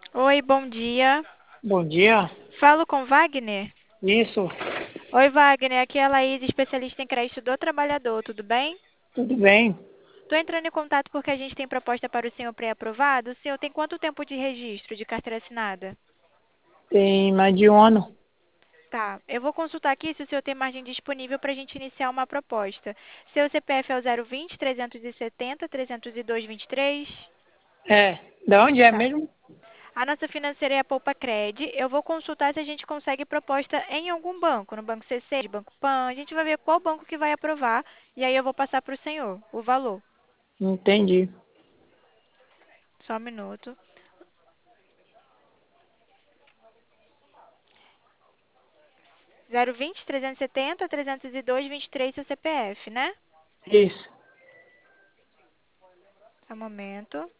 Oi, bom dia. Bom dia. Falo com Wagner? Isso, Oi, Wagner. Aqui é a Laís, especialista em crédito do trabalhador, tudo bem? tudo bem? Estou entrando em contato porque a gente tem proposta para o senhor pré-aprovado. O senhor tem quanto tempo de registro de carteira assinada? Tem mais de um ano. Tá, eu vou consultar aqui se o senhor tem margem disponível para a gente iniciar uma proposta. Seu CPF é o 020 370 302 23? É, da onde é Tá. mesmo? A nossa financeira é a Poupa Cred. Eu vou consultar se a gente consegue proposta em algum banco, no Banco CC, Banco Pan. A gente vai ver qual banco que vai aprovar e aí eu vou passar para o senhor o valor. Entendi. Só um minuto. 020 370 302 23, seu CPF, né? Isso, Só um momento.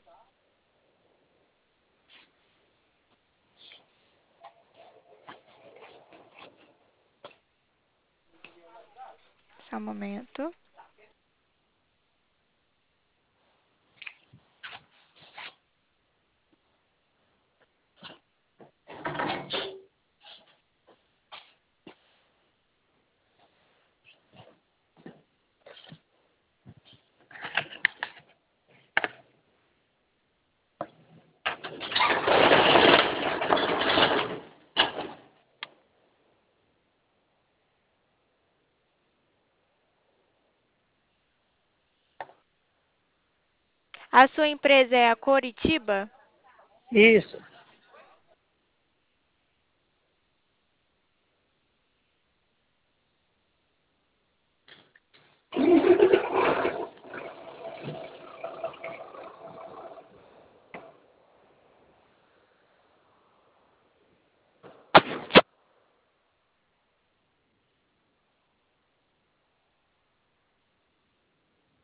Só um momento. A sua empresa é a Coritiba? isso.